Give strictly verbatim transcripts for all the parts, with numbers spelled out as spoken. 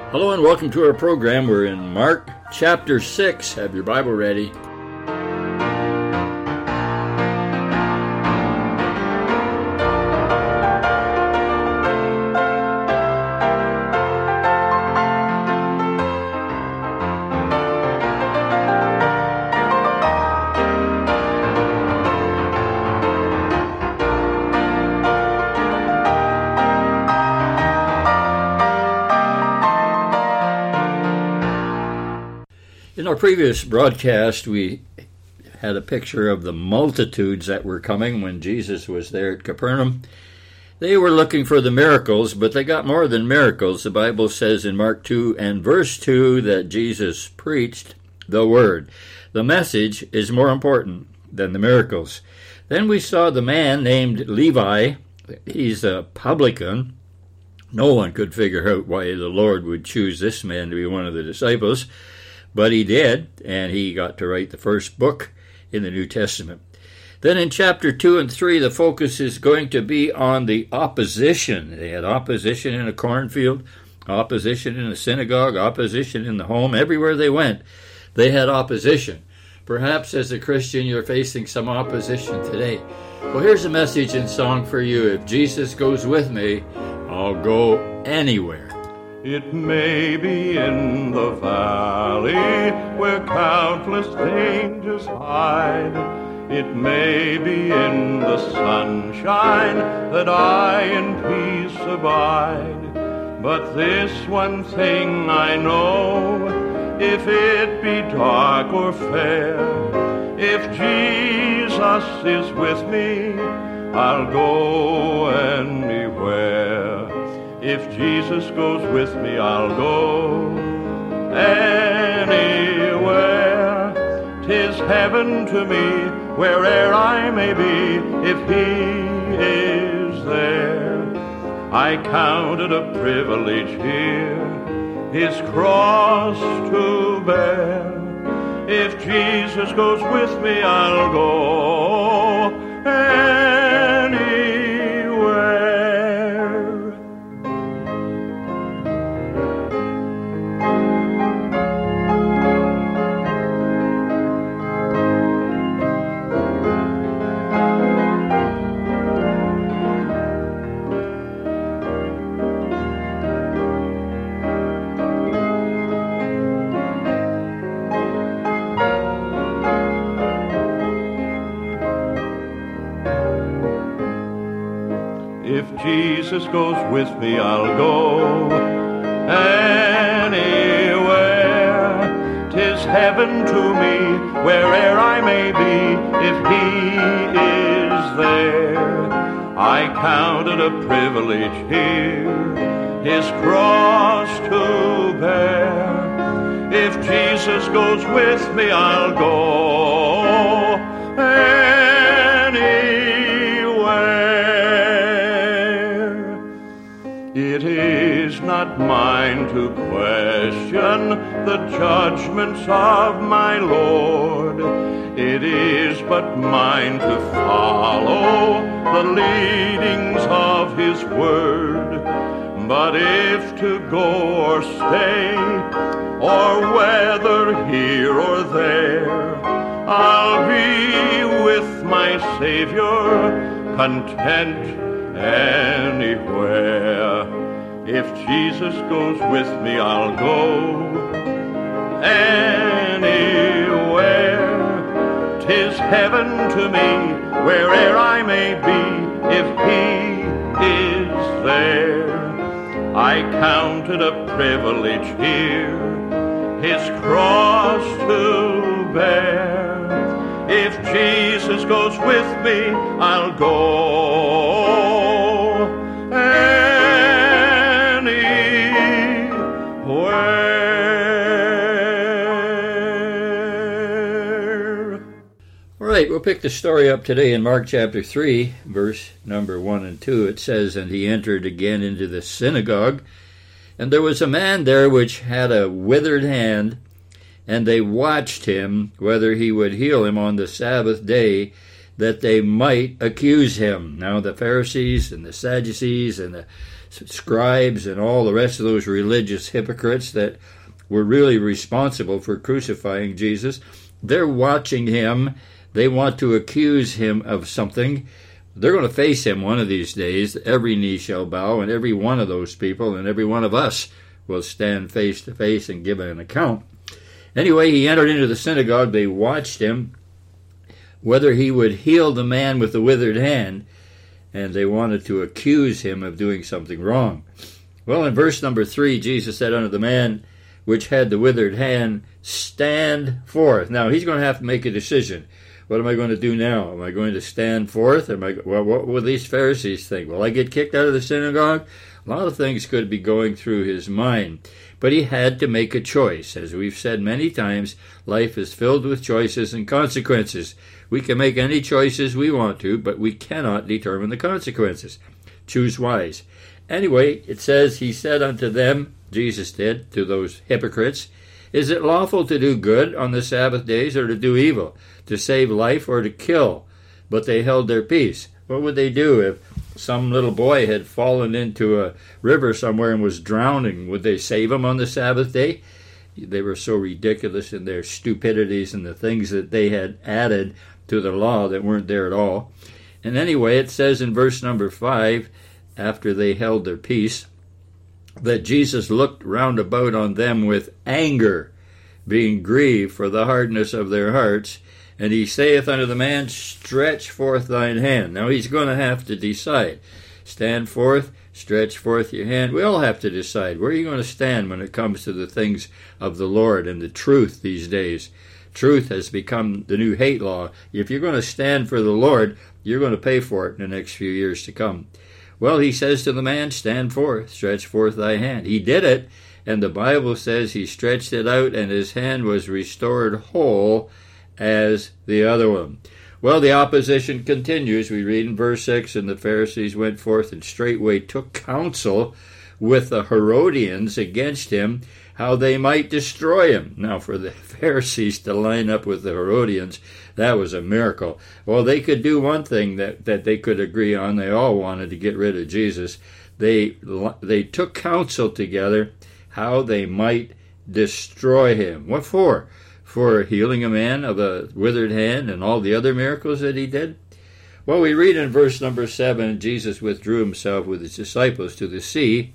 Hello and welcome to our program. We're in Mark chapter six. Have your Bible ready. In our previous broadcast, we had a picture of the multitudes that were coming when Jesus was there at Capernaum. They were looking for the miracles, but they got more than miracles. The Bible says in Mark two and verse two that Jesus preached the word. The message is more important than the miracles. Then we saw the man named Levi. He's a publican. No one could figure out why the Lord would choose this man to be one of the disciples. But he did, and he got to write the first book in the New Testament. Then in chapter two and three, the focus is going to be on the opposition. They had opposition in a cornfield, opposition in a synagogue, opposition in the home. Everywhere they went, they had opposition. Perhaps as a Christian, you're facing some opposition today. Well, here's a message in song for you. If Jesus goes with me, I'll go anywhere. It may be in the valley where countless dangers hide. It may be in the sunshine that I in peace abide. But this one thing I know, if it be dark or fair, if Jesus is with me, I'll go anywhere. If Jesus goes with me, I'll go anywhere. 'Tis heaven to me, where'er I may be, if He is there. I count it a privilege here, His cross to bear. If Jesus goes with me, I'll go anywhere. If Jesus goes with me, I'll go anywhere. 'Tis heaven to me, where'er I may be, if He is there. I count it a privilege here, His cross to bear. If Jesus goes with me, I'll go anywhere. It is not mine to question the judgments of my Lord. It is but mine to follow the leadings of His word. But if to go or stay, or whether here or there, I'll be with my Savior, content anywhere. If Jesus goes with me, I'll go anywhere. 'Tis heaven to me, where'er I may be, if He is there. I count it a privilege here, His cross to bear. If Jesus goes with me, I'll go anywhere. All right, we'll pick the story up today in Mark chapter three, verse number one and two. It says, "And he entered again into the synagogue, and there was a man there which had a withered hand, and they watched him, whether he would heal him on the Sabbath day. that they might accuse him. Now the Pharisees and the Sadducees and the scribes and all the rest of those religious hypocrites that were really responsible for crucifying Jesus, they're watching him. They want to accuse him of something. They're going to face him one of these days. Every knee shall bow, and every one of those people and every one of us will stand face to face and give an account. Anyway, he entered into the synagogue. They watched him, whether he would heal the man with the withered hand, and they wanted to accuse him of doing something wrong. Well, in verse number three, Jesus said unto the man which had the withered hand, stand forth. Now, he's going to have to make a decision. What am I going to do now? Am I going to stand forth? Am I, well, what will these Pharisees think? Will I get kicked out of the synagogue? A lot of things could be going through his mind. But he had to make a choice. As we've said many times, life is filled with choices and consequences. We can make any choices we want to, but we cannot determine the consequences. Choose wise. Anyway, it says, he said unto them, Jesus did, to those hypocrites, is it lawful to do good on the Sabbath days or to do evil, to save life or to kill? But they held their peace. What would they do if some little boy had fallen into a river somewhere and was drowning? Would they save him on the Sabbath day? They were so ridiculous in their stupidities and the things that they had added to the law that weren't there at all. And anyway, it says in verse number five, after they held their peace, that Jesus looked round about on them with anger, being grieved for the hardness of their hearts. And he saith unto the man, stretch forth thine hand. Now he's going to have to decide. Stand forth, stretch forth your hand. We all have to decide. Where are you going to stand when it comes to the things of the Lord and the truth these days? Truth has become the new hate law. If you're going to stand for the Lord, you're going to pay for it in the next few years to come. Well, he says to the man, stand forth, stretch forth thy hand. He did it, and the Bible says he stretched it out, and his hand was restored whole as the other one. Well, the opposition continues. We read in verse six, and the Pharisees went forth and straightway took counsel with the Herodians against him, how they might destroy him. Now, for the Pharisees to line up with the Herodians, that was a miracle. Well, they could do one thing that, that they could agree on. They all wanted to get rid of Jesus. They, they took counsel together how they might destroy him. What for? For healing a man of a withered hand and all the other miracles that he did? Well, we read in verse number seven, Jesus withdrew himself with his disciples to the sea,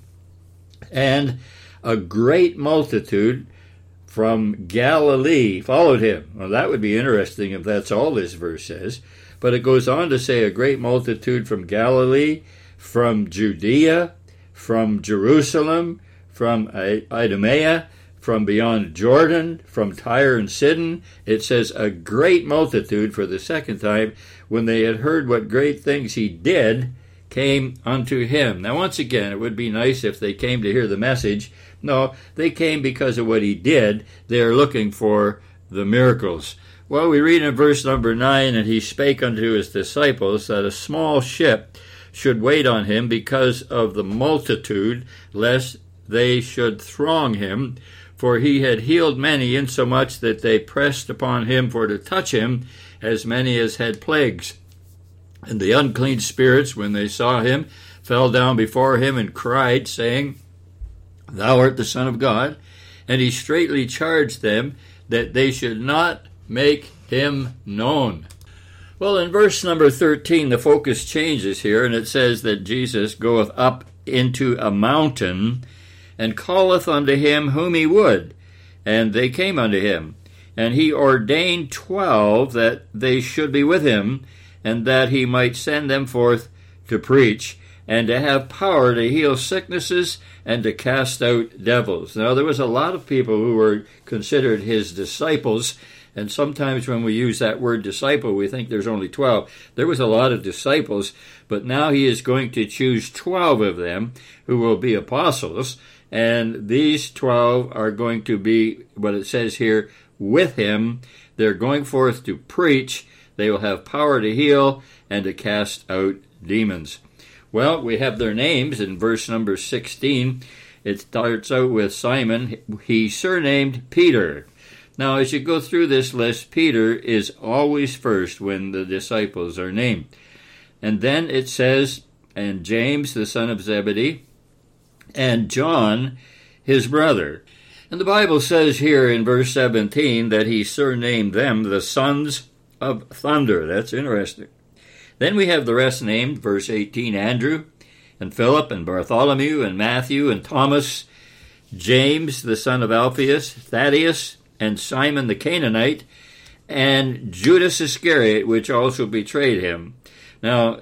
and a great multitude from Galilee followed him. Well, that would be interesting if that's all this verse says. But it goes on to say a great multitude from Galilee, from Judea, from Jerusalem, from Idumea, from beyond Jordan, from Tyre and Sidon. It says a great multitude for the second time, when they had heard what great things he did, came unto him. Now, once again, it would be nice if they came to hear the message. No, they came because of what he did. They are looking for the miracles. Well, we read in verse number nine, and he spake unto his disciples that a small ship should wait on him because of the multitude, lest they should throng him. For he had healed many, insomuch that they pressed upon him for to touch him, as many as had plagues. And the unclean spirits, when they saw him, fell down before him and cried, saying, Thou art the Son of God. And he straitly charged them that they should not make him known. Well, in verse number thirteen, the focus changes here, and it says that Jesus goeth up into a mountain, and calleth unto him whom he would. And they came unto him. And he ordained twelve that they should be with him, and that he might send them forth to preach, and to have power to heal sicknesses, and to cast out devils. Now, there was a lot of people who were considered his disciples, and sometimes when we use that word disciple, we think there's only twelve. There was a lot of disciples, but now he is going to choose twelve of them who will be apostles, and these twelve are going to be, what it says here, with him. They're going forth to preach. They will have power to heal and to cast out demons. Well, we have their names in verse number sixteen. It starts out with Simon. He surnamed Peter. Now, as you go through this list, Peter is always first when the disciples are named. And then it says, and James, the son of Zebedee, and John, his brother. And the Bible says here in verse seventeen that he surnamed them the sons of thunder. That's interesting. Then we have the rest named, verse eighteen, Andrew, and Philip, and Bartholomew, and Matthew, and Thomas, James, the son of Alphaeus, Thaddeus, and Simon the Canaanite, and Judas Iscariot, which also betrayed him. Now,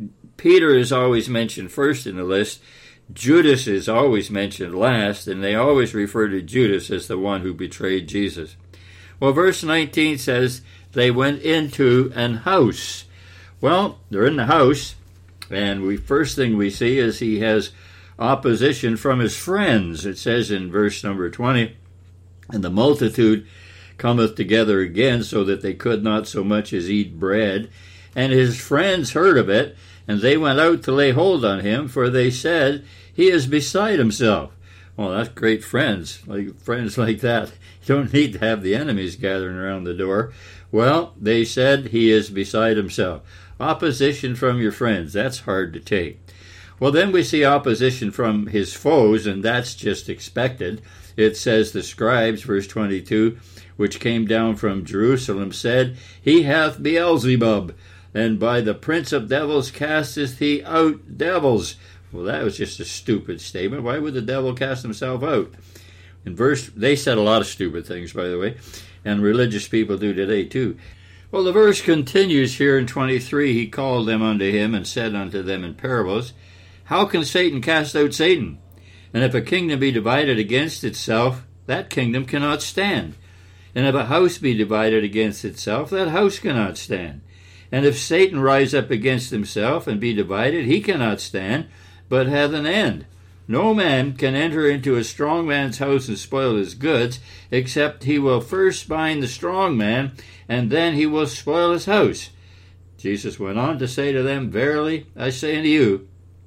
Peter is always mentioned first in the list. Judas is always mentioned last, and they always refer to Judas as the one who betrayed Jesus. Well, verse nineteen says, they went into an house. Well, they're in the house, and we first thing we see is he has opposition from his friends. It says in verse number twenty, and the multitude cometh together again, so that they could not so much as eat bread. And his friends heard of it, and they went out to lay hold on him, for they said, he is beside himself. Well, that's great friends, like friends like that. You don't need to have the enemies gathering around the door. Well, they said he is beside himself. Opposition from your friends, that's hard to take. Well, then we see opposition from his foes, and that's just expected. It says the scribes, verse twenty-two, which came down from Jerusalem, said, he hath Beelzebub, and by the prince of devils casteth he out devils. Well, that was just a stupid statement. Why would the devil cast himself out? In verse, they said a lot of stupid things, by the way, and religious people do today too. Well, the verse continues here in twenty-three. He called them unto him and said unto them in parables, how can Satan cast out Satan? And if a kingdom be divided against itself, that kingdom cannot stand. And if a house be divided against itself, that house cannot stand. And if Satan rise up against himself and be divided, he cannot stand, but hath an end. No man can enter into a strong man's house and spoil his goods, except he will first bind the strong man, and then he will spoil his house. Jesus went on to say to them, verily I say unto you,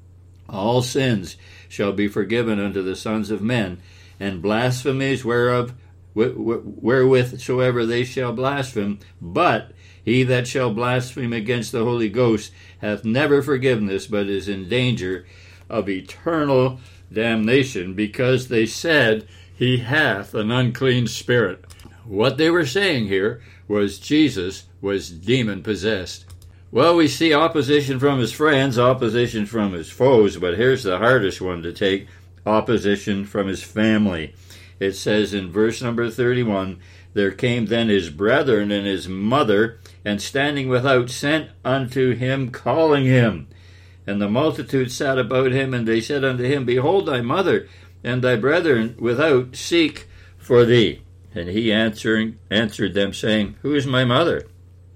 all sins shall be forgiven unto the sons of men, and blasphemies whereof wherewith soever they shall blaspheme. But he that shall blaspheme against the Holy Ghost hath never forgiveness, but is in danger of eternal damnation, because they said he hath an unclean spirit. What they were saying here was Jesus was demon-possessed. Well, we see opposition from his friends, opposition from his foes, but here's the hardest one to take, opposition from his family. It says in verse number thirty-one, there came then his brethren and his mother, and standing without sent unto him, calling him. And the multitude sat about him, and they said unto him, behold, thy mother and thy brethren without seek for thee. And he answering answered them, saying, who is my mother?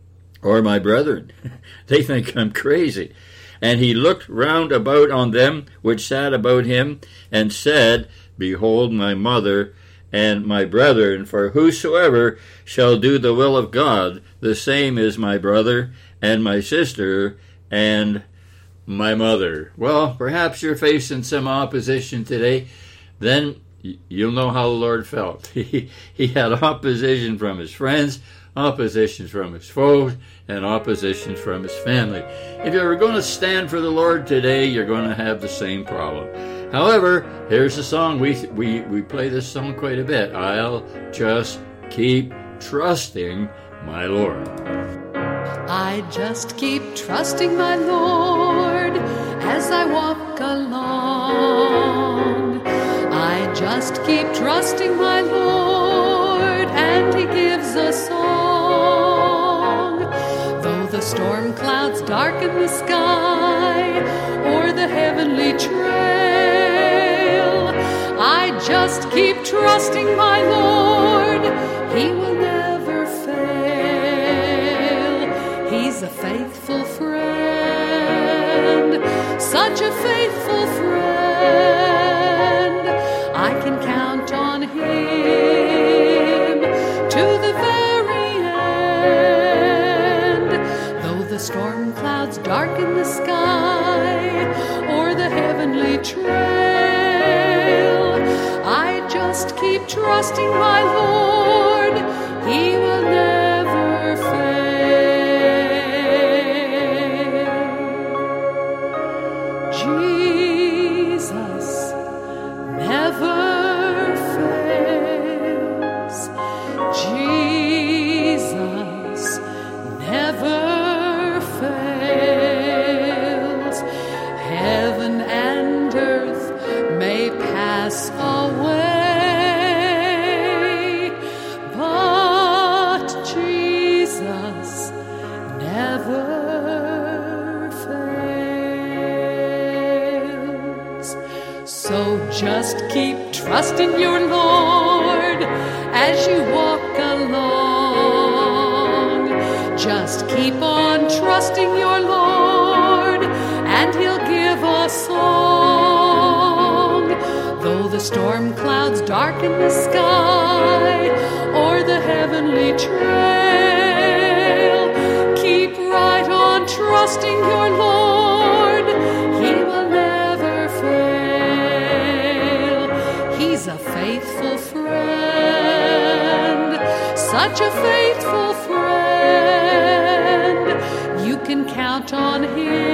Or my brethren? They think I'm crazy. And he looked round about on them which sat about him, and said, behold my mother and my brethren, for whosoever shall do the will of God, the same is my brother and my sister and my mother. Well, perhaps you're facing some opposition today. Then you'll know how the Lord felt. He, he had opposition from his friends, opposition from his foes, and opposition from his family. If you're going to stand for the Lord today, you're going to have the same problem. However, here's a song. We, we, we play this song quite a bit. I'll just keep trusting my Lord. I just keep trusting my Lord as I walk along. I just keep trusting my Lord, and he gives a song. Though the storm clouds darken the sky or the heavenly trail, I just keep trusting my Lord. He will never fail. He's a faithful friend, such a faithful friend. I can count on him to the very end. Though the storm clouds darken the sky or the heavenly trail, I just keep trusting my Lord. Jesus never fails. Jesus never fails. Heaven and earth may pass away, but Jesus never fails. So just keep trusting your Lord as you walk along. Just keep on trusting your Lord, and He'll give a song. Though the storm clouds darken the sky or the heavenly trail, keep right on trusting your Lord. He will never fail. He's a faithful friend, such a faithful friend. You can count on Him.